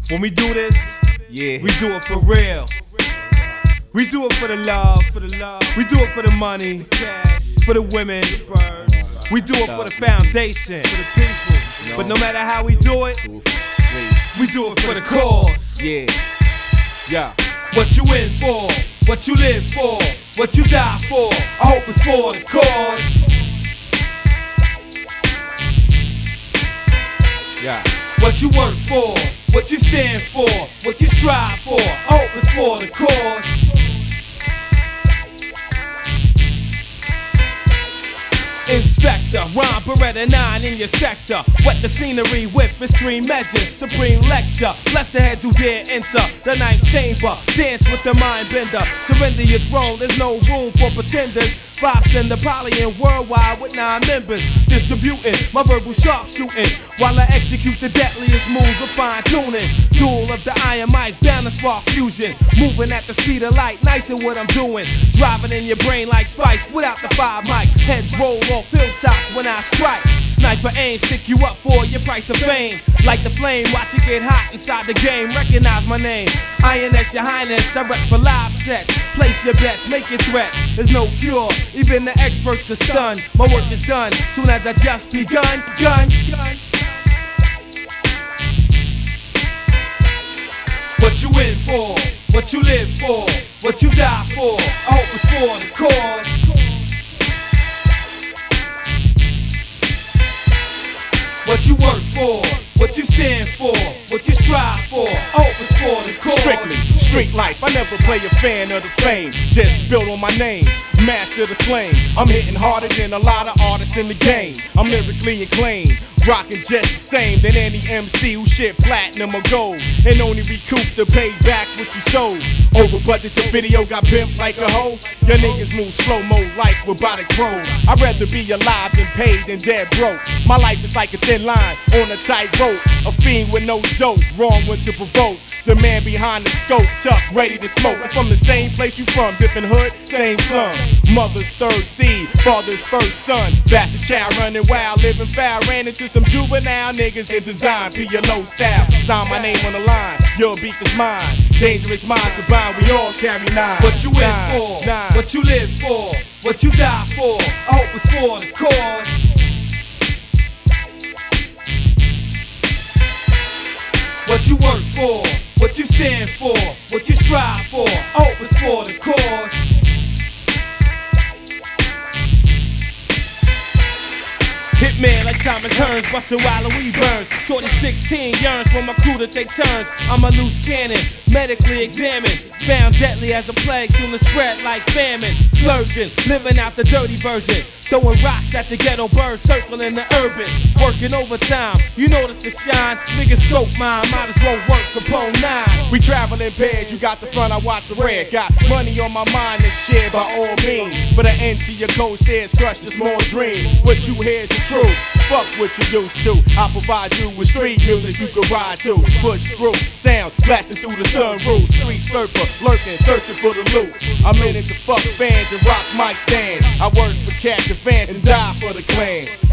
When we do this, we do it for real. We do it for the love, we do it for the money, for the women, we do it for the foundation, for the people. But no matter how we do it, we do it for the cause. Yeah. What you in for, what you live for, what you die for, I hope it's for the cause. Yeah. What you work for, what you stand for, what you strive for, I hope it's for the cause. Inspector, rhyme Beretta 9 in your sector. Wet the scenery with extreme measures. Supreme lecture, bless the heads who dare enter the ninth chamber. Dance with the mind bender. Surrender your throne, there's no room for pretenders. Vibes in the poly and worldwide with 9 members. Distributing my verbal sharpshooting while I execute the deadliest moves of fine tuning. Duel of the iron mic, down to spark fusion. Moving at the speed of light, nice in what I'm doing. Driving in your brain like spice without the 5 mics. Heads roll off hilltops when I strike. Sniper aim, stick you up for your price of fame. Like the flame, watch it get hot inside the game. Recognize my name, INS your highness. I rep for live sets. Place your bets, make your threats. There's no cure, even the experts are stunned. My work is done, soon as I just begun. What you in for, what you live for, what you die for, I hope it's for the cause. What you work for, what you stand for, what you strive for, I hope it's for the cause. Strictly, street life, I never play a fan of the fame. Just built on my name, master the slang. I'm hitting harder than a lot of artists in the game. I'm lyrically acclaimed, rocking just the same than any MC who shit platinum or gold. And only recoup to pay back what you sold. Over budget to video got pimped like a hoe. Your niggas move slow-mo like robotic drone. I'd rather be alive than paid than dead broke. My life is like a thin line on a tight rope. A fiend with no dope, wrong one to provoke. The man behind the scope, tuck, ready to smoke. I'm from the same place you from, different hood, same slum. Mother's third seed, father's first son. Bastard child running wild, living foul. Ran into some juvenile niggas in design, PLO style. Sign my name on the line, your beef is mine. Dangerous minds combined, we all carry 9. What you in for, what you live for, what you die for, I hope it's for the cause. What you work for, what you stand for, what you strive for, I hope it's for the cause. Hitman like Thomas Hearns, bustin' while we burns. Shorty 16 yearns for my crew to take turns. I'm a loose cannon, medically examined. Found deadly as a plague, soon to spread like famine. Splurging, living out the dirty version. Throwing rocks at the ghetto birds, circling the urban. Working overtime, you notice the shine. Niggas scope mine, might as well work Capone 9. We travel in pairs, you got the front, I watch the rear. Got money on my mind and share by all means. But an end to your cold stairs, crush the small dream. What you hear is the truth, fuck what you used to. I provide you with street music you can ride to. Push through, sound blasting through the sunroof. Street surfer, lurking, thirsting for the loot. I'm in it to fuck fans and rock mic stands. I work for cash advance and die for the clan.